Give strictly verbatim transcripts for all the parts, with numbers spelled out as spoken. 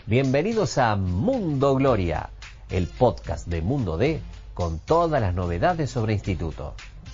Bienvenidos a Mundo Gloria, el podcast de Mundo D con todas las novedades sobre instituto.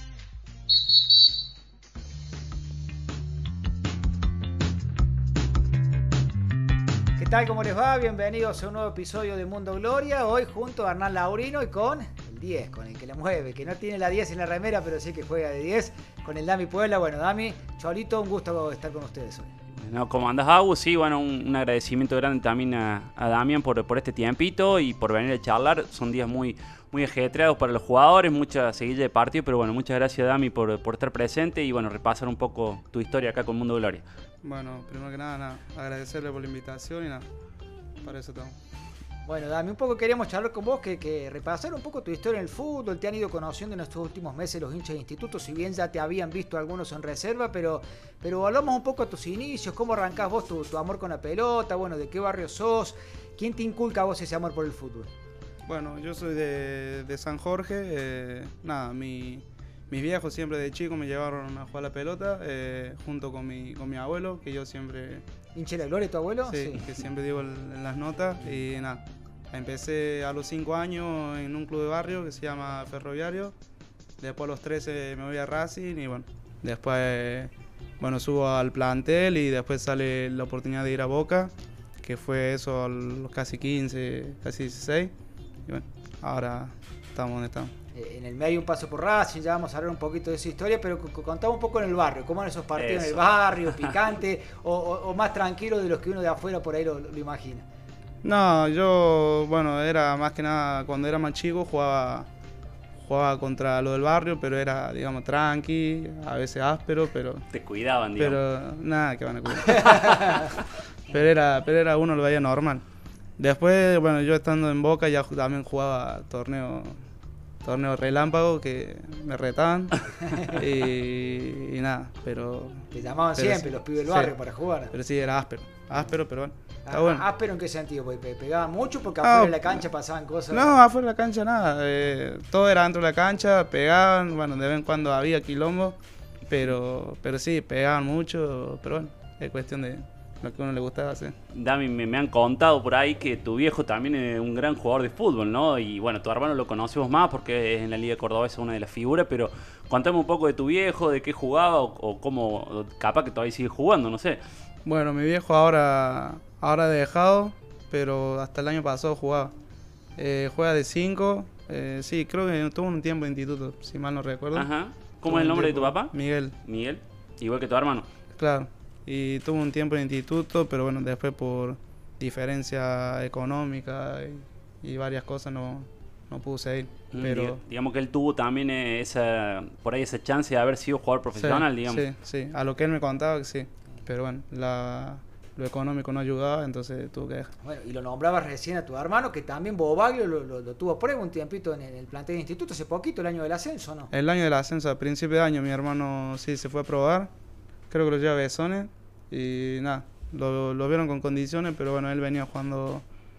¿Qué tal? ¿Cómo les va? Bienvenidos a un nuevo episodio de Mundo Gloria. Hoy junto a Hernán Laurino y con el diez, con el que la mueve, que no tiene la diez en la remera, pero sí que juega de diez, con el Dami Puebla. Bueno, Dami, Cholito, un gusto estar con ustedes hoy. No, ¿cómo andas, Agus? Sí, bueno, un, un agradecimiento grande también a, a Damián por, por este tiempito y por venir a charlar. Son días muy, muy ajetreados para los jugadores, mucha seguilla de partido, pero bueno, muchas gracias, Dami, por, por estar presente y bueno, repasar un poco tu historia acá con Mundo Gloria. Bueno, primero que nada, nada, agradecerle por la invitación y nada, para eso estamos. Bueno, Dami, un poco queríamos charlar con vos, que, que repasar un poco tu historia en el fútbol. Te han ido conociendo en estos últimos meses los hinchas de instituto, si bien ya te habían visto algunos en reserva, pero, pero hablamos un poco a tus inicios, cómo arrancás vos tu, tu amor con la pelota, bueno, de qué barrio sos, quién te inculca a vos ese amor por el fútbol. Bueno, yo soy de, de San Jorge, eh, nada, mi, mis viejos siempre de chico me llevaron a jugar a la pelota, eh, junto con mi, con mi abuelo, que yo siempre... ¿Hincha de la Gloria tu abuelo? Sí, sí, que siempre digo en las notas y nada. Empecé a los cinco años en un club de barrio que se llama Ferroviario. Después a los trece me voy a Racing y bueno, después bueno, subo al plantel y después sale la oportunidad de ir a Boca, que fue eso a los casi quince, casi dieciséis. Y bueno, ahora estamos donde estamos. En el medio un paso por Racing, ya vamos a hablar un poquito de esa historia, pero contamos un poco en el barrio, cómo eran esos partidos eso. En el barrio, picante o, o, o más tranquilo de los que uno de afuera por ahí lo, lo imagina. No, yo, bueno, era más que nada, cuando era más chico jugaba, jugaba contra lo del barrio, pero era, digamos, tranqui, a veces áspero, pero... Te cuidaban, digamos. Pero nada, que van a cuidar. pero, era, pero era uno lo veía normal. Después, bueno, yo estando en Boca ya también jugaba torneo, torneo relámpago, que me retaban, y, y nada, pero... Te llamaban pero siempre sí, los pibes del barrio sí, para jugar. Pero sí, era áspero, áspero, pero bueno. Ah, bueno. ¿Áspero en qué sentido? ¿Porque pegaban mucho? ¿Porque afuera no, de la cancha pasaban cosas? No, afuera de la cancha nada. Eh, todo era dentro de la cancha, pegaban, bueno, de vez en cuando había quilombo, pero, pero sí, pegaban mucho, pero bueno, es cuestión de lo que a uno le gustaba hacer. Dami, me, me han contado por ahí que tu viejo también es un gran jugador de fútbol, ¿no? Y bueno, tu hermano lo conocemos más porque es en la Liga Cordobesa una de las figuras, pero contame un poco de tu viejo, de qué jugaba o, o cómo, o capaz que todavía sigue jugando, no sé. Bueno, mi viejo ahora... Ahora he dejado, pero hasta el año pasado jugaba. Eh, juega de cinco, eh, sí, creo que tuvo un tiempo de instituto, si mal no recuerdo. Ajá. ¿Cómo es el nombre de tu papá? Miguel. Miguel, igual que tu hermano. Claro, y tuvo un tiempo de instituto, pero bueno, después por diferencia económica y, y varias cosas no, no pudo seguir. Mm, pero digamos que él tuvo también esa, por ahí esa chance de haber sido jugador profesional, sí, digamos. Sí, sí, a lo que él me contaba que sí, pero bueno, la... lo económico no ayudaba, entonces tuvo que dejar. Bueno, y lo nombrabas recién a tu hermano, que también Bobaglio lo, lo, lo tuvo a prueba un tiempito en el, en el plantel de instituto, hace poquito, el año del ascenso, ¿no? El año del ascenso, a principio de año, mi hermano sí se fue a probar, creo que lo lleva a Besones, y nada, lo, lo vieron con condiciones, pero bueno, él venía jugando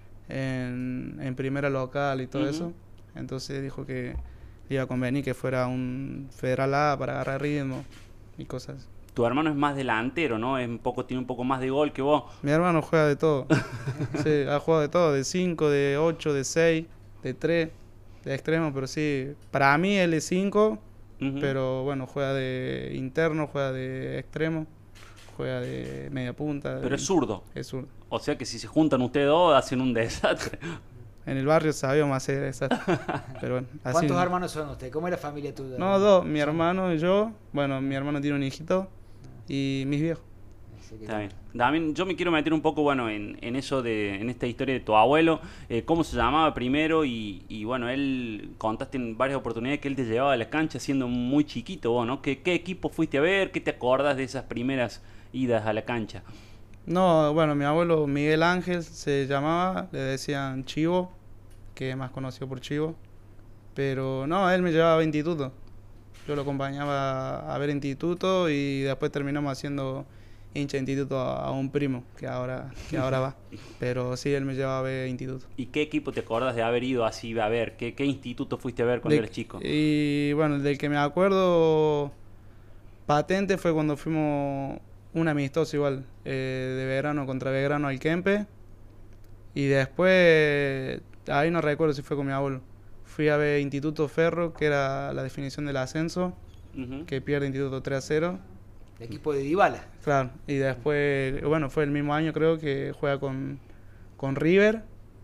en, en primera local y todo uh-huh. eso, entonces dijo que iba a convenir que fuera un Federal A para agarrar ritmo y cosas así. Tu hermano es más delantero, ¿no? Es un poco, tiene un poco más de gol que vos. Mi hermano juega de todo. Sí, ha jugado de todo, de cinco, de ocho, de seis, de tres, de extremo, pero sí, para mí él es cinco, uh-huh. pero bueno, juega de interno, juega de extremo, juega de media punta. Pero de... es zurdo. Es zurdo. O sea que si se juntan ustedes dos, hacen un desastre. En el barrio sabíamos hacer desastre. Pero bueno, así... ¿Cuántos hermanos son ustedes? ¿Cómo es la familia tuya? No, dos, mi hermano y yo. Bueno, mi hermano tiene un hijito. Y mis viejos. Está bien. También yo me quiero meter un poco, bueno, en, en eso de, en esta historia de tu abuelo, eh, cómo se llamaba primero y, y bueno, él contaste en varias oportunidades que él te llevaba a la cancha siendo muy chiquito, vos, ¿no? ¿Qué, qué equipo fuiste a ver? ¿Qué te acordás de esas primeras idas a la cancha? No, bueno, mi abuelo Miguel Ángel se llamaba, le decían Chivo, que es más conocido por Chivo, pero no, él me llevaba a instituto. Yo lo acompañaba a ver instituto y después terminamos haciendo hincha de instituto a, a un primo que ahora que ahora va. Pero sí, él me llevaba a ver instituto. ¿Y qué equipo te acordás de haber ido así a ver? ¿Qué, qué instituto fuiste a ver cuando de, eras chico? Y bueno, del que me acuerdo patente fue cuando fuimos un amistoso igual, eh, de verano contra Belgrano al Kempe. Y después, ahí no recuerdo si fue con mi abuelo. Fui a ver Instituto Ferro, que era la definición del ascenso, uh-huh. que pierde Instituto tres a cero. El equipo de Dybala. Claro, y después, bueno, fue el mismo año creo que juega con, con River,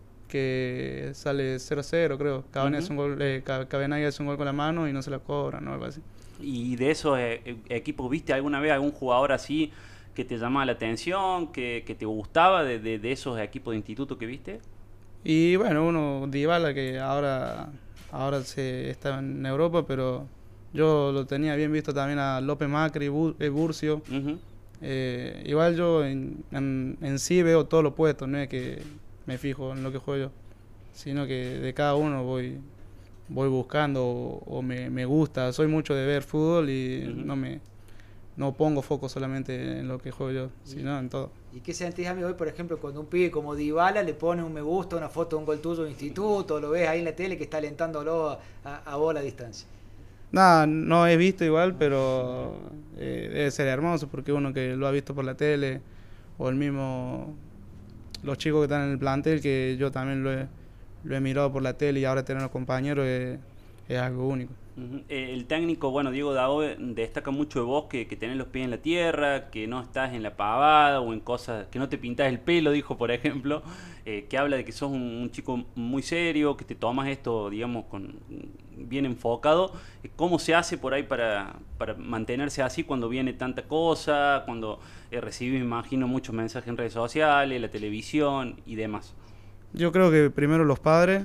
que sale cero a cero creo. Cabenagui uh-huh. hace un gol, eh, Cabenagui hace un gol con la mano y no se la cobran, ¿no? Algo así. ¿Y de esos eh, equipos viste alguna vez algún jugador así que te llamaba la atención, que, que te gustaba de, de, de esos equipos de instituto que viste? Y bueno, uno, Dybala, que ahora, ahora se está en Europa, pero yo lo tenía bien visto también a López Macri, Bur, eh, Burcio. Uh-huh. eh, igual yo en, en, en sí veo todos los puestos, no es que me fijo en lo que juego yo, sino que de cada uno voy voy buscando o, o me, me gusta. Soy mucho de ver fútbol y uh-huh. no me no pongo foco solamente en lo que juego yo, sino en todo. ¿Y qué sentís, amigo, hoy, por ejemplo, cuando un pibe como Dybala le pone un me gusta, una foto de un gol tuyo de instituto, lo ves ahí en la tele que está alentándolo a, a vos a la distancia? Nada, no he visto igual, pero eh, debe ser hermoso porque uno que lo ha visto por la tele, o el mismo, los chicos que están en el plantel, que yo también lo he, lo he mirado por la tele y ahora tener los compañeros es, es algo único. Uh-huh. El técnico, bueno, Diego Dao destaca mucho de vos que, que tenés los pies en la tierra, que no estás en la pavada o en cosas, que no te pintás el pelo, dijo por ejemplo, eh, que habla de que sos un, un chico muy serio, que te tomas esto, digamos, con bien enfocado. ¿Cómo se hace por ahí para, para mantenerse así cuando viene tanta cosa, cuando eh, recibís, me imagino, muchos mensajes en redes sociales, la televisión y demás? Yo creo que primero los padres,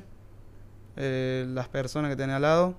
eh, las personas que tenés al lado.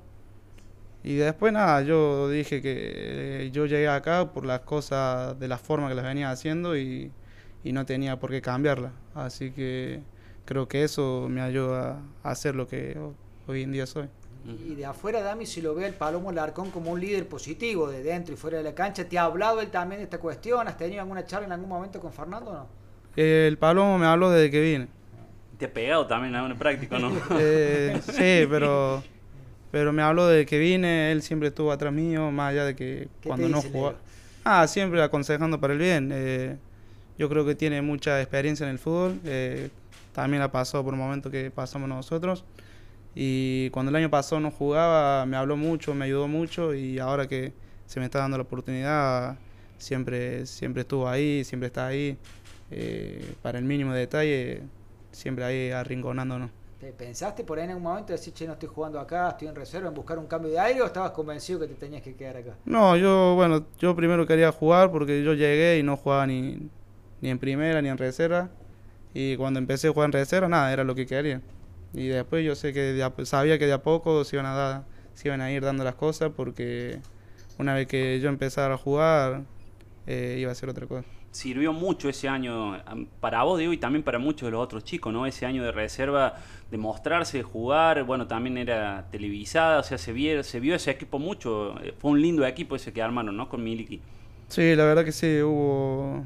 Y después nada, yo dije que eh, yo llegué acá por las cosas de la forma que las venía haciendo y, y no tenía por qué cambiarlas. Así que creo que eso me ayuda a hacer lo que hoy en día soy. Y de afuera, Dami, si lo ve el Palomo Larcón como un líder positivo de dentro y fuera de la cancha, ¿te ha hablado él también de esta cuestión? ¿Has tenido alguna charla en algún momento con Fernando o no? El Palomo me habló desde que vine. ¿Te ha pegado también a un práctico, no? eh, sí, pero... Pero me habló de que vine, él siempre estuvo atrás mío, más allá de que cuando no jugaba. Ah, siempre aconsejando para el bien. Eh, yo creo que tiene mucha experiencia en el fútbol. Eh, también ha pasado por un momento que pasamos nosotros. Y cuando el año pasado no jugaba, me habló mucho, me ayudó mucho. Y ahora que se me está dando la oportunidad, siempre, siempre estuvo ahí, siempre está ahí. Eh, para el mínimo detalle, siempre ahí arrinconándonos. ¿Te pensaste por ahí en algún momento de decir, che, no estoy jugando acá, estoy en reserva, en buscar un cambio de aire, o estabas convencido que te tenías que quedar acá? No, yo, bueno, yo primero quería jugar porque yo llegué y no jugaba ni, ni en primera ni en reserva. Y cuando empecé a jugar en reserva, nada, era lo que quería. Y después yo sé que de a, sabía que de a poco se iban a dar, se iban a ir dando las cosas porque una vez que yo empezara a jugar, eh, iba a ser otra cosa. Sirvió mucho ese año para vos, Diego, y también para muchos de los otros chicos, ¿no? Ese año de reserva, de mostrarse, de jugar, bueno, también era televisada, o sea, se vio, se vio ese equipo mucho, fue un lindo equipo ese que armaron, ¿no? Con Miliki. Sí, la verdad que sí, hubo,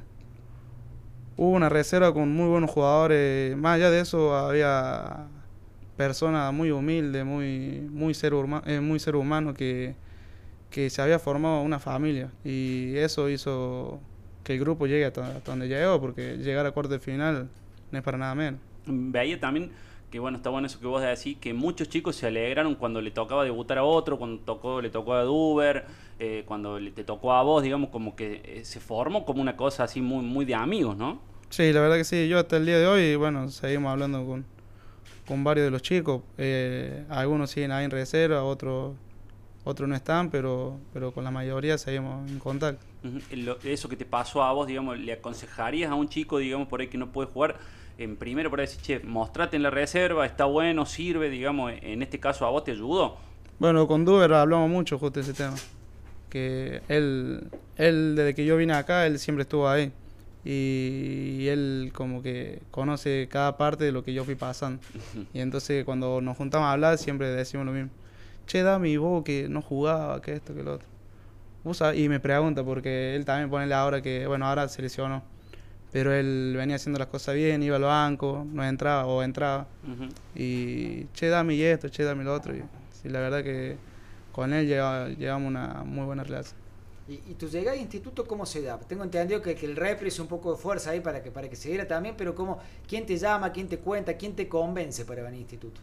hubo una reserva con muy buenos jugadores, más allá de eso había personas muy humildes, muy, muy, ser, urma, eh, muy ser humano que, que se había formado una familia y eso hizo que el grupo llegue hasta, hasta donde llegó, porque llegar a cuartos de final no es para nada menos. Veía también que, bueno, está bueno eso que vos decís, que muchos chicos se alegraron cuando le tocaba debutar a otro, cuando tocó le tocó a Duber, eh, cuando le, te tocó a vos, digamos, como que eh, se formó como una cosa así muy, muy de amigos, ¿no? Sí, la verdad que sí, yo hasta el día de hoy, bueno, seguimos hablando con, con varios de los chicos, eh, algunos siguen ahí en reserva, otros... Otros no están, pero pero con la mayoría seguimos en contacto. Uh-huh. Eso que te pasó a vos, digamos, ¿le aconsejarías a un chico, digamos, por ahí que no puede jugar? En primero, por ahí decir, che, mostrate en la reserva, está bueno, sirve, digamos, en este caso a vos te ayudó. Bueno, con Duber hablamos mucho justo de ese tema. Que él, él, desde que yo vine acá, él siempre estuvo ahí. Y, y él como que conoce cada parte de lo que yo fui pasando. Uh-huh. Y entonces cuando nos juntamos a hablar, siempre decimos lo mismo. Che, Dami, vos que no jugaba, que esto, que lo otro. Usa, y me pregunta, porque él también pone ahora que, bueno, ahora se lesionó. Pero él venía haciendo las cosas bien, iba al banco, no entraba o entraba. Uh-huh. Y, che, Dami y esto, che, Dami lo otro. Y sí, la verdad que con él lleva, llevamos una muy buena relación. ¿Y, y tu llegada al instituto cómo se da? Tengo entendido que, que el repre hizo un poco de fuerza ahí para que, para que se diera también, pero ¿cómo, ¿quién te llama, quién te cuenta, quién te convence para venir al instituto?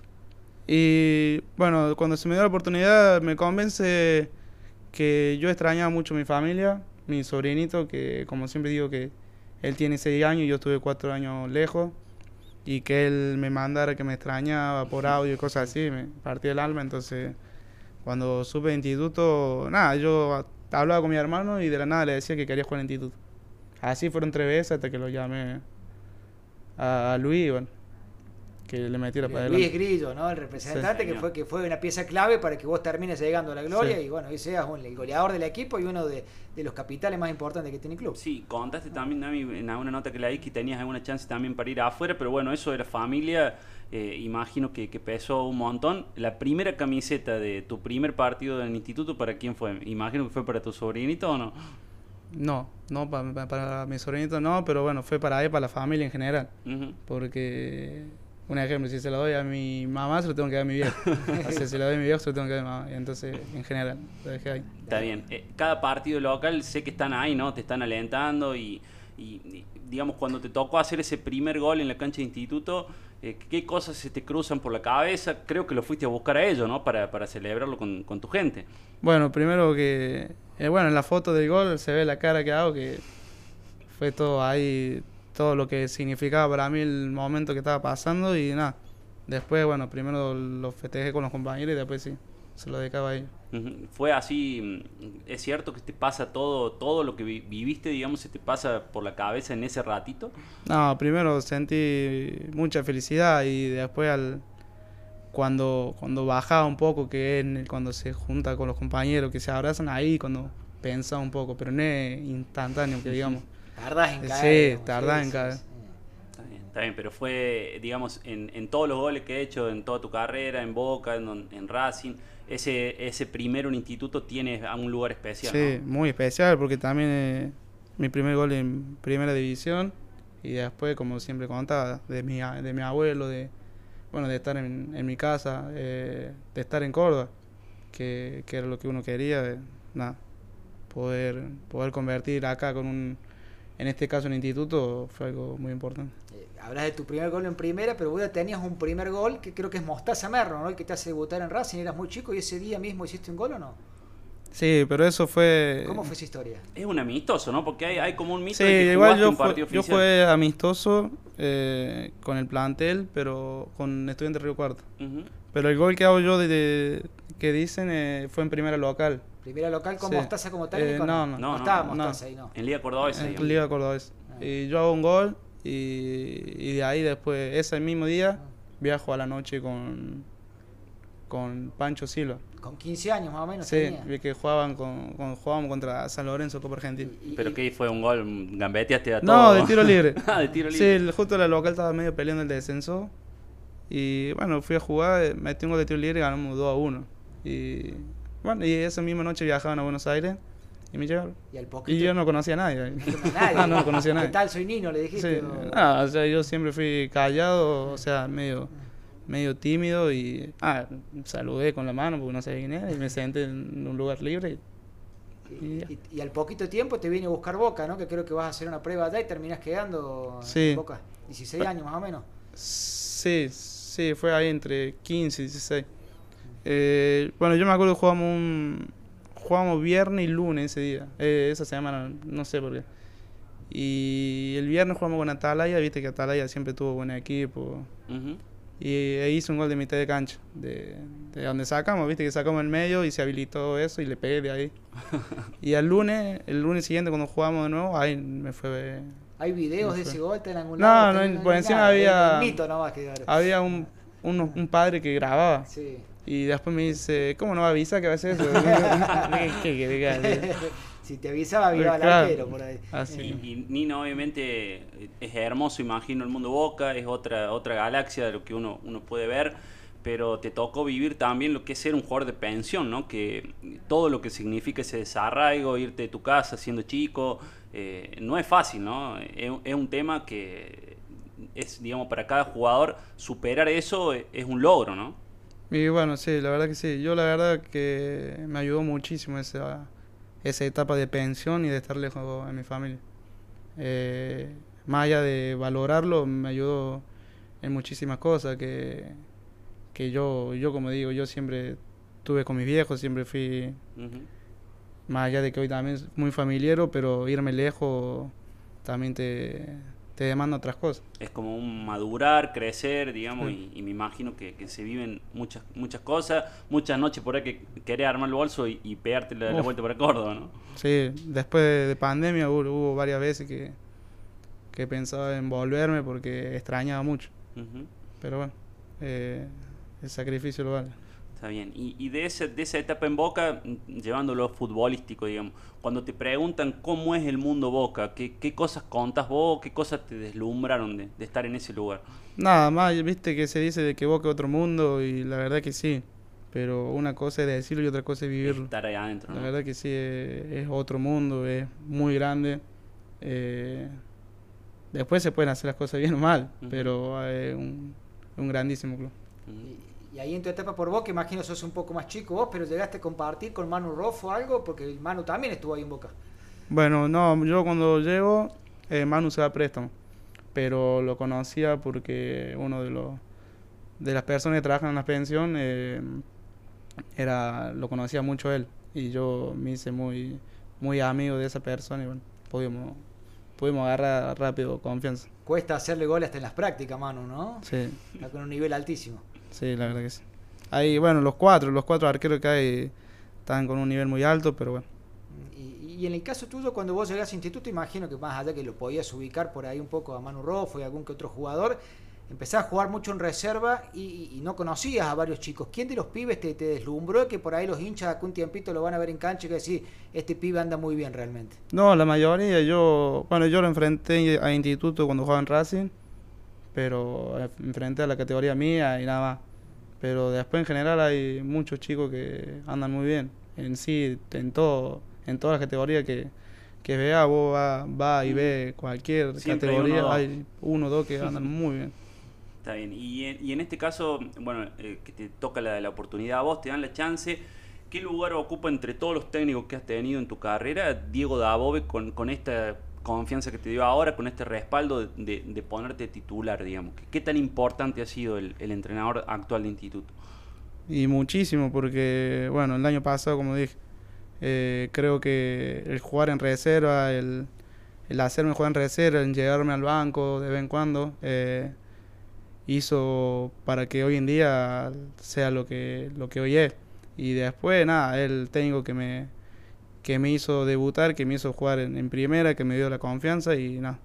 Y bueno, cuando se me dio la oportunidad me convence que yo extrañaba mucho a mi familia, mi sobrinito, que como siempre digo que él tiene seis años y yo estuve cuatro años lejos, y que él me mandara que me extrañaba por audio y cosas así, me partía el alma. Entonces cuando supe de instituto, nada, yo hablaba con mi hermano y de la nada le decía que quería jugar en instituto. Así fueron tres veces hasta que lo llamé a, a Luis, y bueno, que le metiera para adelante. Luis Grillo, ¿no? El representante, Sí, que fue que fue una pieza clave para que vos termines llegando a la gloria, Sí. y bueno, y seas un, el goleador del equipo y uno de, de los capitales más importantes que tiene el club. Sí, contaste también, Dami, en alguna nota que leí que tenías alguna chance también para ir afuera, pero bueno, eso de la familia, eh, imagino que, que pesó un montón. La primera camiseta de tu primer partido del instituto, ¿para quién fue? Imagino que fue para tu sobrinito, ¿o no? No, no pa- pa- para mi sobrinito no, pero bueno, fue para él, para la familia en general. Ujú. Porque, un ejemplo, si se lo doy a mi mamá, se lo tengo que dar a mi viejo. O sea, si se lo doy a mi viejo, se lo tengo que dar a mi mamá. Y entonces, en general, lo dejé ahí. Está bien. Eh, cada partido local sé que están ahí, ¿no? Te están alentando y, y, y, digamos, cuando te tocó hacer ese primer gol en la cancha de instituto, eh, ¿qué cosas se te cruzan por la cabeza? Creo que lo fuiste a buscar a ellos, ¿no? Para, para celebrarlo con, con tu gente. Bueno, primero que, eh, bueno, en la foto del gol se ve la cara que hago, que fue todo ahí, todo lo que significaba para mí el momento que estaba pasando, y nada. Después, bueno, primero lo festejé con los compañeros y después sí, se lo dedicaba a ellos. Ujú. Fue así, mm, es cierto que te pasa todo, todo lo que vi- viviste, digamos, se te pasa por la cabeza en ese ratito. No, primero sentí mucha felicidad y después al cuando cuando bajaba un poco, que es en el- cuando se junta con los compañeros, que se abrazan ahí, cuando pensaba un poco, pero no es instantáneo, que digamos. Tardás en Sí, caer. digamos, tardás en sí, caer. sí. Está bien, está bien, pero fue, digamos, en, en todos los goles que he hecho, en toda tu carrera, en Boca, en, en Racing, ese, ese primero en instituto tiene un lugar especial, Sí, ¿no? muy especial porque también eh, mi primer gol en primera división, y después, como siempre contaba, de mi, a- de mi abuelo, de bueno, de estar en, en mi casa, eh, de estar en Córdoba, que, que era lo que uno quería, de, nada, poder, poder convertir acá con un, en este caso en instituto, fue algo muy importante. Eh, hablas de tu primer gol en primera, pero vos ya tenías un primer gol que creo que es Mostaza Merlo, ¿no? El que te hace debutar en Racing, eras muy chico y ese día mismo hiciste un gol, ¿o no? Sí, pero eso fue... ¿Cómo fue esa historia? Es un amistoso, ¿no? Porque hay, hay como un mito Sí, de que igual jugaste yo, un fue- partido yo oficial. jugué amistoso eh, con el plantel, pero con Estudiantes Río Cuarto. Ujú. Pero el gol que hago yo de, de- que dicen eh, fue en primera local. ¿Primera local con Sí. Mostaza como técnico? Eh, no, no. no, No, no, estaba no. Mostaza ahí, no. En Liga Cordobesa, En digamos. Liga Cordobesa. Ah. Y yo hago un gol y, y de ahí después, ese mismo día, viajo a la noche con, con Pancho Silva. Con quince años más o menos Sí, tenía. vi que jugaban con, con- jugábamos contra San Lorenzo, Copa Argentina. Y- y- Pero que fue un gol, gambeteaste a todo. No, de tiro libre. Ah, de tiro Sí, libre. el- justo la local estaba medio peleando el descenso. Y bueno, fui a jugar, eh, metí un gol de tiro libre y ganamos dos a uno. Y bueno, y esa misma noche viajaban a Buenos Aires y me llevaron. Y al poquito. Y yo no conocía a nadie. No conoce a nadie. Ah, no conocía a nadie. ¿Qué tal? Soy Nino, le Sí, dijiste. o- nada, o sea, yo siempre fui callado, o sea, medio, medio tímido, y ah, saludé con la mano porque no sabía quién era y me senté en un lugar libre. y- y ya. Y, y al poquito tiempo te viene a buscar Boca, ¿no? Que creo que vas a hacer una prueba allá y terminás quedando Sí. en Boca. dieciséis años más o menos. Sí, sí, fue ahí entre quince y dieciséis. Eh, bueno, yo me acuerdo que jugamos un, jugamos viernes y lunes ese día, eh, esa semana, no sé por qué. Y el viernes jugamos con Atalaya, viste que Atalaya siempre tuvo buen equipo. Ujú. Y ahí hice un gol de mitad de cancha, de, de donde sacamos, viste que sacamos el medio y se habilitó eso y le pegué de ahí. Y el lunes, el lunes siguiente cuando jugamos de nuevo, ahí me fue... ¿Hay videos No de fue. ese gol? ¿Está en algún No, lado? no, ¿Está- por hay encima nada? había- El mito nomás que... Había un, un, un padre que grababa Sí. y después me dice, ¿cómo no avisa que va a hacer eso? ¿Qué, qué querés que haga? Si te avisaba, avisaba al Claro. arquero por ahí. Así. Y, y Nino, obviamente, es hermoso, imagino, el mundo Boca, es otra otra galaxia de lo que uno, uno puede ver, pero te tocó vivir también lo que es ser un jugador de pensión, ¿no? Que todo lo que significa ese desarraigo, irte de tu casa siendo chico, eh, no es fácil, ¿no? Es, es un tema que es, digamos, para cada jugador, superar eso es, es un logro, ¿no? Y bueno, sí, la verdad que sí. Yo la verdad que me ayudó muchísimo esa, esa etapa de pensión y de estar lejos de mi familia. Eh, más allá de valorarlo, me ayudó en muchísimas cosas que, que yo, yo, como digo, yo siempre estuve con mis viejos, siempre fui, uh-huh. más allá de que hoy también es muy familiero, pero irme lejos también te, te demanda otras cosas. Es como un madurar, crecer, digamos, sí. y, y me imagino que, que se viven muchas muchas cosas, muchas noches por ahí que querés armar el bolso y, y pegarte la, la vuelta para Córdoba, ¿no? Sí, después de, de pandemia hubo, hubo varias veces que, que pensaba en volverme porque extrañaba mucho. Uh-huh. Pero bueno, eh, el sacrificio lo vale. Está bien. Y, y de, ese, de esa etapa en Boca, llevándolo a futbolístico, digamos, cuando te preguntan cómo es el mundo Boca, ¿qué, qué cosas contás vos, qué cosas te deslumbraron de, de estar en ese lugar? Nada más, viste que se dice de que Boca es otro mundo y la verdad que sí, pero una cosa es decirlo y otra cosa es vivirlo. Estar ahí adentro, La ¿no? verdad que sí, es, es otro mundo, es muy grande. Eh, después se pueden hacer las cosas bien o mal, uh-huh. pero es un, un grandísimo club. Uh-huh. Y ahí en tu etapa por Boca, imagino sos un poco más chico vos, pero llegaste a compartir con Manu Roffo algo, porque Manu también estuvo ahí en Boca. Bueno, no, yo cuando llego, eh, Manu se va a préstamo, pero lo conocía porque uno de los de las personas que trabajan en la pensión eh, era lo conocía mucho él, y yo me hice muy muy amigo de esa persona y bueno, pudimos, pudimos agarrar rápido confianza. Cuesta hacerle gol hasta en las prácticas, Manu, ¿no? Sí. Está con un nivel altísimo. Sí, la verdad que sí. Ahí, bueno, los cuatro, los cuatro arqueros que hay están con un nivel muy alto, pero bueno. Y, y en el caso tuyo, cuando vos llegás a instituto, imagino que más allá que lo podías ubicar por ahí un poco a Manu Roffo y algún que otro jugador, empezás a jugar mucho en reserva y, y, y no conocías a varios chicos. ¿Quién de los pibes te, te deslumbró que por ahí los hinchas acá un tiempito lo van a ver en cancha y que decís, este pibe anda muy bien realmente? No, la mayoría, yo, bueno, yo lo enfrenté a instituto cuando jugaba en Racing, pero enfrenté a la categoría mía y nada más. Pero después en general hay muchos chicos que andan muy bien. En sí, en todo, en todas las categorías que, que vea, vos va, va y ve cualquier Siempre categoría, hay uno, hay uno o dos que andan muy bien. Está bien. Y en, y en este caso, bueno, eh, que te toca la, la oportunidad a vos, te dan la chance. ¿Qué lugar ocupa entre todos los técnicos que has tenido en tu carrera Diego Dabove con, con esta confianza que te dio ahora, con este respaldo de, de, de ponerte titular, digamos? ¿Qué tan importante ha sido el, el entrenador actual de instituto? Y muchísimo, porque, bueno, el año pasado, como dije, eh, creo que el jugar en reserva, el, el hacerme jugar en reserva, el llegarme al banco de vez en cuando, eh, hizo para que hoy en día sea lo que, lo que hoy es. Y después, nada, el técnico que me... que me hizo debutar, que me hizo jugar en, en primera, que me dio la confianza y nada,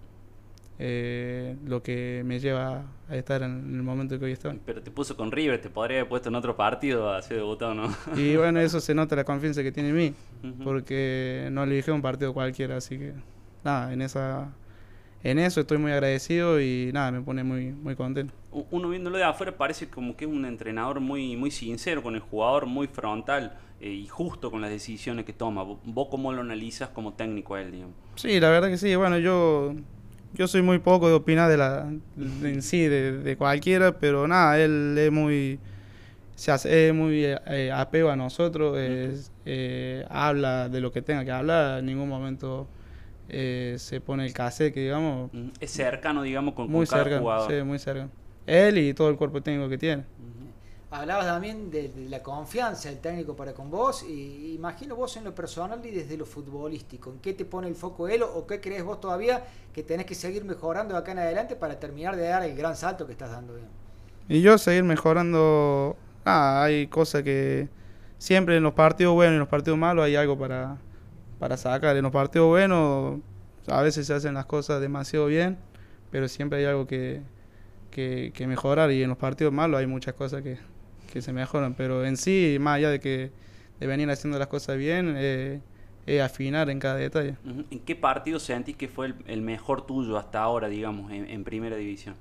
eh, lo que me lleva a estar en, en el momento que hoy estoy. Pero te puso con River, te podría haber puesto en otro partido a ser debutado, ¿no? Y bueno, eso se nota la confianza que tiene en mí, uh-huh. porque no elegí un partido cualquiera, así que nada, en esa en eso estoy muy agradecido y nada, me pone muy muy contento. Uno viéndolo de afuera parece como que es un entrenador muy muy sincero con el jugador, muy frontal eh, y justo con las decisiones que toma. ¿Vos cómo lo analizas como técnico a él, digamos? Sí, la verdad que sí. Bueno, yo yo soy muy poco de opinar de la de, en sí de, de cualquiera, pero nada, él es muy se hace es muy eh, apego a nosotros, es, eh, habla de lo que tenga que hablar, en ningún momento eh, se pone el cassette, que digamos. Es cercano, digamos, con, muy con cada cercano, jugador. Sí, muy cercano. Él y todo el cuerpo técnico que tiene. Hablabas también de, de la confianza del técnico para con vos, y imagino vos en lo personal y desde lo futbolístico, ¿en qué te pone el foco él o qué crees vos todavía que tenés que seguir mejorando de acá en adelante para terminar de dar el gran salto que estás dando? Bien? Y yo seguir mejorando, ah, hay cosas que siempre en los partidos buenos y en los partidos malos hay algo para, para sacar. En los partidos buenos a veces se hacen las cosas demasiado bien, pero siempre hay algo que, que, que mejorar, y en los partidos malos hay muchas cosas que que se mejoran, pero en sí, más allá de que de venir haciendo las cosas bien, eh, es afinar en cada detalle. Uh-huh. ¿En qué partido sentís que fue el, el mejor tuyo hasta ahora, digamos, en, en primera división?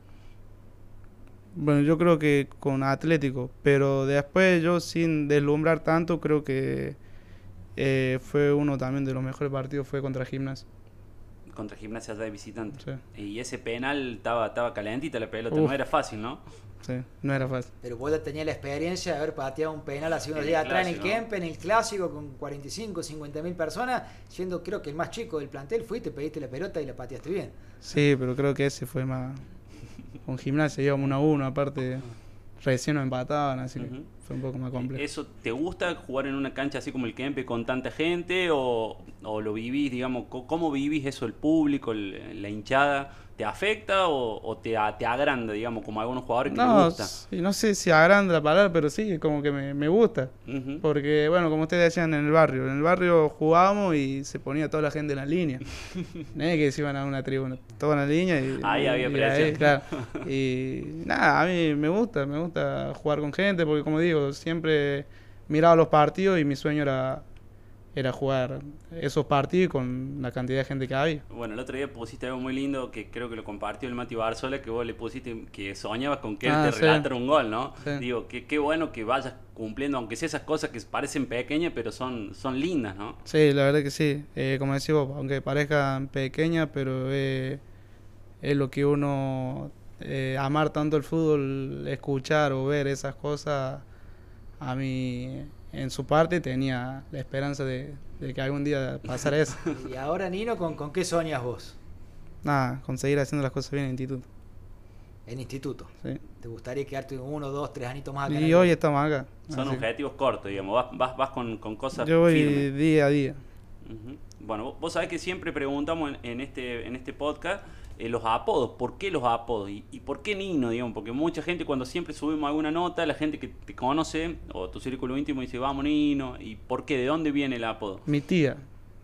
Bueno, yo creo que con Atlético, pero después yo, sin deslumbrar tanto, creo que eh, fue uno también de los mejores partidos, fue contra Gimnasia. Contra Gimnasia allá de visitante. Sí. Y ese penal estaba estaba calentita la pelota, Uf. No era fácil, ¿no? sí, no era fácil. Pero vos ya tenías la experiencia de haber pateado un penal hace unos En días el atrás en el clásico, Kempe, en el Clásico, con cuarenta y cinco, cincuenta mil personas, siendo creo que el más chico del plantel, fuiste, pediste la pelota y la pateaste bien. Sí, pero creo que ese fue más... Con Gimnasia íbamos uno a uno, aparte recién nos empataban, así que Ujú. fue un poco más complejo. ¿Eso te gusta jugar en una cancha así como el Kempe con tanta gente o, o lo vivís, digamos, co- cómo vivís eso, el público, el- la hinchada? ¿Te afecta o, o te, a- te agranda, digamos, como a algunos jugadores que les No, gusta? sí, no sé si agranda la palabra, pero sí, como que me, me gusta. Ujú. Porque, bueno, como ustedes decían en el barrio, en el barrio jugábamos y se ponía toda la gente en la línea. No es que se iban a una tribuna, toda en la línea y... Ahí y- había y presión. claro. Y nada, a mí me gusta, me gusta jugar con gente porque, como digo, siempre miraba los partidos y mi sueño era, era jugar esos partidos con la cantidad de gente que había. Bueno, el otro día pusiste algo muy lindo que creo que lo compartió el Mati Barzola, que vos le pusiste que soñabas con que él Ah, te sí. relatara un gol, ¿no? Sí. Digo, que qué bueno que vayas cumpliendo, aunque sea esas cosas que parecen pequeñas, pero son, son lindas, ¿no? Sí, la verdad que sí. Eh, como decís vos, aunque parezcan pequeñas, pero eh, es lo que uno... eh, amar tanto el fútbol, escuchar o ver esas cosas, a mí en su parte tenía la esperanza de, de que algún día pasara eso. Y ahora, Nino, ¿con, con qué soñas vos? Nada, conseguir haciendo las cosas bien en el instituto. En instituto. Sí. ¿Te gustaría quedarte uno, dos, tres anitos más acá? en Y el- hoy estamos acá. Son así que objetivos cortos, digamos, vas, vas, vas con, con cosas yo voy firmes. día a día. Ujú. Bueno, vos- vos sabés que siempre preguntamos en, en este, en este podcast eh, los apodos, ¿por qué los apodos? ¿Y, y por qué Nino, digamos? Porque mucha gente cuando siempre subimos alguna nota, la gente que te conoce o tu círculo íntimo dice, vamos Nino, ¿y por qué? ¿De dónde viene el apodo? Mi tía,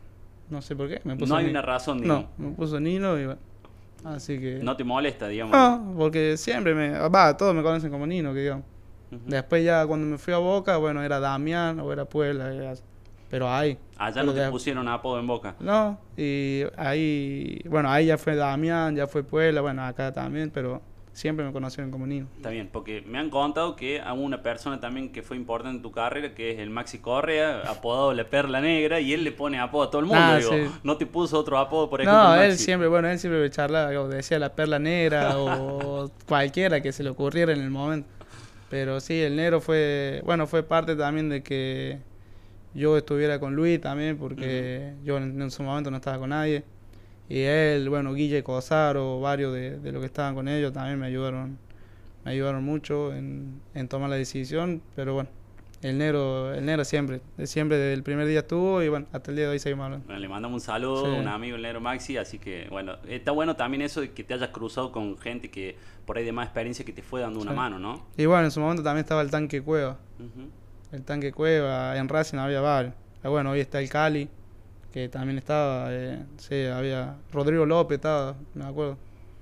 no sé por qué, me puso No hay Ni- una razón, digamos. No, me puso Nino y bueno. Así que... No te molesta, digamos. No, porque siempre me... Va, todos me conocen como Nino, que digamos. Ujú. Después ya cuando me fui a Boca, bueno, era Damián o era Puebla. Era- pero ahí. Allá Pero no te de- pusieron apodo en Boca. No, y ahí... Bueno, ahí ya fue Damián, ya fue Puebla, bueno, acá también, pero siempre me conocieron como Nino. Está bien, porque me han contado que a una persona también que fue importante en tu carrera, que es el Maxi Correa, apodado La Perla Negra, y él le pone apodo a todo el mundo. Ah, digo, sí. no te puso otro apodo, por ejemplo. No, el él Maxi. siempre, bueno, él siempre me charlaba, o decía la perla negra o cualquiera que se le ocurriera en el momento. Pero sí, el negro fue, bueno, fue parte también de que yo estuviera con Luis también, porque yo en, en su momento no estaba con nadie. Y él, bueno, Guille Cosaro, varios de, de los que estaban con ellos también me ayudaron, me ayudaron mucho en, en tomar la decisión, pero bueno. El negro, el negro siempre, de siempre desde el primer día estuvo y bueno, hasta el día de hoy seguimos hablando. Bueno, le mandamos un saludo, Sí. un amigo, el negro Maxi, así que bueno, está bueno también eso de que te hayas cruzado con gente que por ahí de más experiencia que te fue dando una Sí. mano, ¿no? Y bueno, en su momento también estaba el tanque Cueva. Ujú. El tanque Cueva, en Racing había varios. Ah, bueno, hoy está el Cali, que también estaba, eh, sí, había Rodrigo López, estaba, me acuerdo.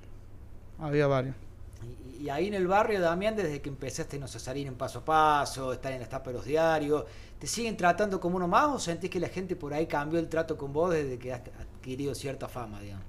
Había varios. Y, y ahí en el barrio, Damián, desde que empezaste, no sé, salir en Paso a Paso, estar en las tapas de los diarios, ¿te siguen tratando como uno más o sentís que la gente por ahí cambió el trato con vos desde que has adquirido cierta fama, digamos?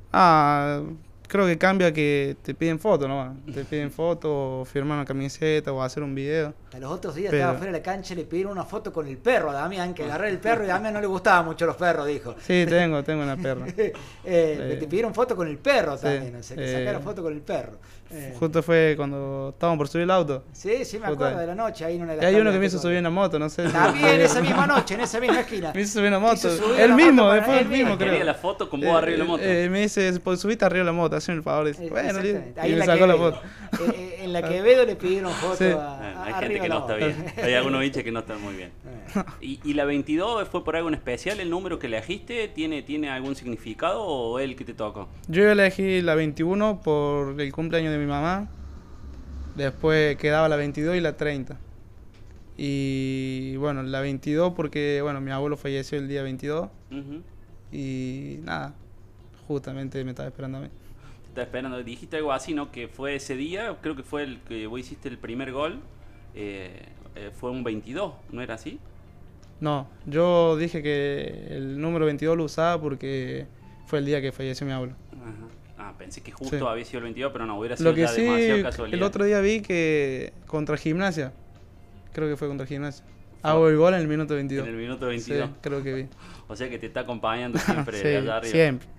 Ah, creo que cambia que te piden fotos, ¿no? Te piden fotos, firmar una camiseta o hacer un video. A los otros días Pero- estaba fuera de la cancha y le pidieron una foto con el perro a Damián, que agarré el perro y a Damián no le gustaban mucho los perros, dijo. Sí, tengo, tengo una perra. eh, Eh, te pidieron foto con el perro sí, también, o sea, que eh, sacaron foto con el perro. Eh, Justo fue cuando estábamos por subir el auto. sí, sí, me justo acuerdo ahí. de la noche, ahí en una de Y las hay uno calles que me de hizo Teco. subir una moto, no sé. También esa misma noche, en esa misma esquina. Me hizo subir una Te moto. hizo subir El la mismo, moto después para- el él mismo, mismo. Quería creo. la foto con vos arriba de la moto. Eh, eh, me dice, pues subiste arriba de la moto, hacen el favor. Dice, Eh, bueno, exactamente. y Ahí en me la sacó la Quevedo. foto. Eh, eh, en la Quevedo le pidieron foto Sí. a, Eh, a- hay arriba gente de que la no está moto. bien. Hay algunos hinchas que no están muy bien. Eh. ¿Y, y la veintidós fue por algo en especial? ¿El número que elegiste tiene, tiene algún significado o el que te tocó? Yo elegí la veintiuno por el cumpleaños de mi mamá. Después quedaba la veintidós y la treinta. Y bueno, la veintidós porque bueno, mi abuelo falleció el día veintidós. Ujú. Y nada, justamente me estaba esperando a mí. Te estaba esperando. Dijiste algo así, ¿no? Que fue ese día, creo que fue el que vos hiciste el primer gol. eh, eh, fue un veintidós, ¿no era así? No, yo dije que el número veintidós lo usaba porque fue el día que falleció mi abuelo. Ajá. Ah, pensé que justo Sí. había sido el veintidós, pero no, hubiera sido Lo que ya sí, demasiado casualidad. el otro día vi que contra Gimnasia, creo que fue contra Gimnasia, hago el gol en el minuto veintidós. En el minuto veintidós. Sí, creo que vi. O sea que te está acompañando siempre Sí, allá arriba. siempre.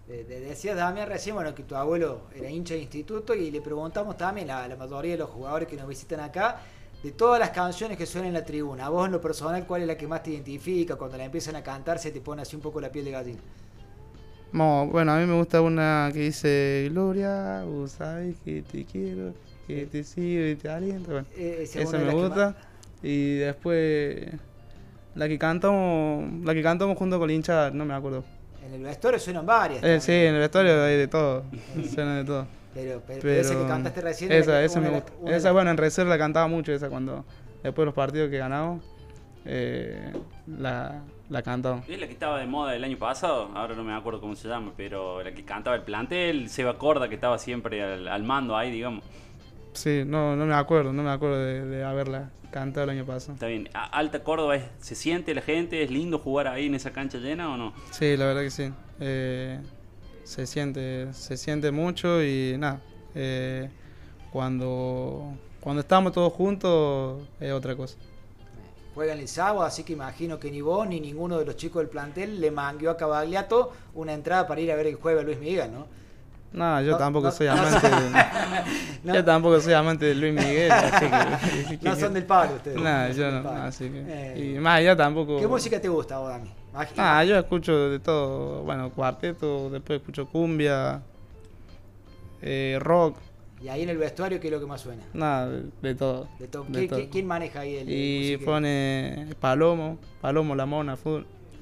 De, de, decía Damián recién, bueno, que tu abuelo era hincha de instituto y le preguntamos también a la mayoría de los jugadores que nos visitan acá, de todas las canciones que suenan en la tribuna, a vos en lo personal, ¿cuál es la que más te identifica? Cuando la empiezan a cantar se te pone así un poco la piel de gallina. No, bueno, a mí me gusta una que dice Gloria, vos sabés que te quiero, que te sigo y te aliento. Bueno, eh, esa esa me gusta. Más... Y después la que cantamos, la que cantamos junto con el hincha, no me acuerdo. En el vestuario suenan varias. Eh, sí, en el vestuario hay de todo, suena de todo. Pero, pero, pero esa que cantaste recién. Esa, que, esa me gusta. La, esa, la... bueno, en reserva la cantaba mucho, esa cuando, después de los partidos que ganamos, eh, la, la cantaba. Es la que estaba de moda el año pasado, ahora no me acuerdo cómo se llama, pero la que cantaba el plantel, Seba Corda, que estaba siempre al, al mando ahí, digamos. Sí, no, no me acuerdo, no me acuerdo de, de haberla cantado el año pasado. Está bien. Alta Córdoba, es, ¿se siente la gente? ¿Es lindo jugar ahí en esa cancha llena o no? Sí, la verdad que sí. Eh, se siente, se siente mucho y nada. Eh, cuando, cuando estamos todos juntos es otra cosa. Juegan el sábado, así que imagino que ni vos ni ninguno de los chicos del plantel le mangueó a Cavagliato una entrada para ir a ver el jueves a Luis Miguel, ¿no? No, yo no, tampoco no, soy no, amante de, no. Yo tampoco soy amante de Luis Miguel, así que, así que no son del palo ustedes. No, no yo no, palo. así que eh, y más allá tampoco. ¿Qué música te gusta vos, Dami? Ah, yo escucho de todo, bueno, cuarteto, después escucho cumbia, eh, rock. ¿Y ahí en el vestuario qué es lo que más suena? Nada, de, de todo. De todo. De ¿Qué, todo. ¿Qué, ¿Quién maneja ahí el Y el pone Palomo, Palomo la mona, full.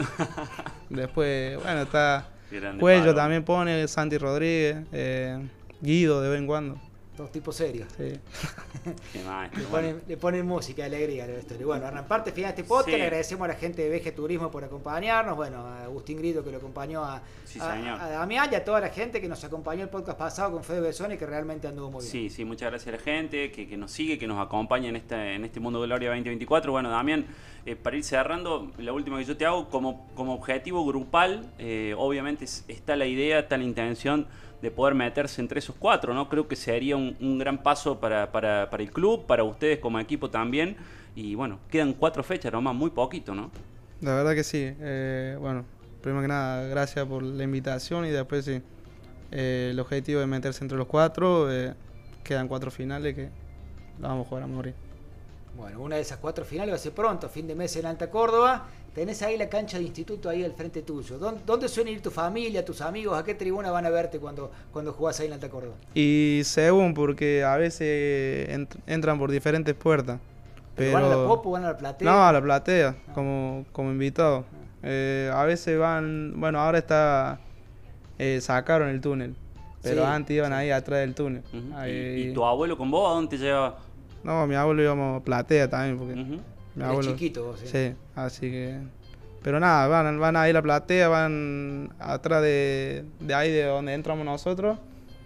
Después, bueno, está Cuello Palomo. También pone, Santi Rodríguez, eh, Guido de vez en cuando. Dos tipos serios. Sí. Qué mal, qué le, ponen, le ponen música, alegría al vestuario. Bueno, en parte final de este podcast, sí. Le agradecemos a la gente de Veje Turismo por acompañarnos, bueno, a Agustín Grito que lo acompañó, a, sí, a, a Damián y a toda la gente que nos acompañó el podcast pasado con Fede Besone, que realmente anduvo muy bien. Sí, sí, muchas gracias a la gente que, que nos sigue, que nos acompaña en este, en este Mundo Gloria veinte veinticuatro. Bueno, Damián, eh, para ir cerrando, la última que yo te hago, como, como objetivo grupal, eh, obviamente está la idea, está la intención de poder meterse entre esos cuatro, ¿no? Creo que sería un, un gran paso para, para, para el club, para ustedes como equipo también. Y bueno, quedan cuatro fechas nomás, muy poquito, ¿no? La verdad que sí. Eh, bueno, primero que nada, gracias por la invitación y después sí. Eh, el objetivo es meterse entre los cuatro. Eh, quedan cuatro finales que la vamos a jugar a morir. Bueno, una de esas cuatro finales va a ser pronto, fin de mes en Alta Córdoba. Tenés ahí la cancha de instituto ahí al frente tuyo. ¿Dónde, dónde suelen ir tu familia, tus amigos? ¿A qué tribuna van a verte cuando, cuando jugás ahí en Alta Córdoba? Y según, porque a veces ent entran por diferentes puertas. ¿Pero pero... van a la Popo, van a la platea? No, a la platea, ah. como, como invitado. Ah. Eh, a veces van, bueno, ahora está, eh, sacaron el túnel. Pero sí, antes iban sí. ahí atrás del túnel. Uh-huh. ahí... ¿Y, ¿Y tu abuelo con vos a dónde te lleva? No, mi abuelo íbamos a platea también, porque... Uh-huh. Mi abuelo, chiquito vos, ¿sí? Sí, así que... Pero nada, van, van ahí a la platea, van atrás de, de ahí de donde entramos nosotros.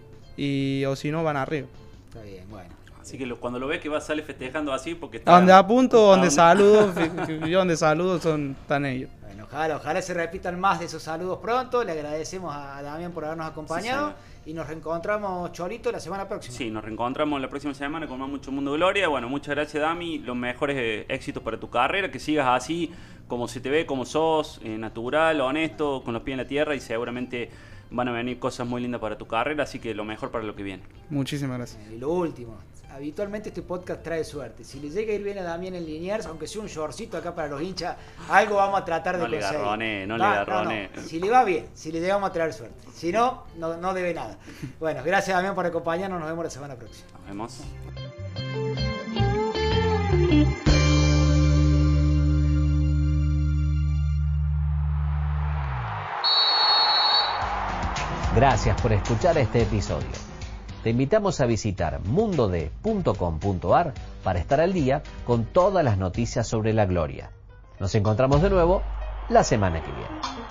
Y o si no, van arriba. Está bien, bueno. Así que lo, cuando lo ves que va, sale festejando así porque está... Donde apunto, donde saludo, yo donde saludo son tan ellos. Bueno, ojalá, ojalá se repitan más de esos saludos pronto. Le agradecemos a Damián por habernos acompañado. Sí, y nos reencontramos, Cholito, la semana próxima. Sí, nos reencontramos la próxima semana con más Mucho Mundo Gloria. Bueno, muchas gracias, Dami. Los mejores eh, éxitos para tu carrera. Que sigas así, como se te ve, como sos, eh, natural, honesto, con los pies en la tierra. Y seguramente van a venir cosas muy lindas para tu carrera. Así que lo mejor para lo que viene. Muchísimas gracias. Eh, y lo último. Habitualmente este podcast trae suerte. Si le llega a ir bien a Damián en Liniers, aunque sea un shortcito acá para los hinchas, algo vamos a tratar de no conseguir. Le garrone, no va, le garrone. No, no. Si le va bien, si le llegamos a traer suerte. Si no, no, no debe nada. Bueno, gracias Damián por acompañarnos. Nos vemos la semana próxima. Nos vemos. Gracias por escuchar este episodio. Te invitamos a visitar mundo de punto com punto ar para estar al día con todas las noticias sobre la Gloria. Nos encontramos de nuevo la semana que viene.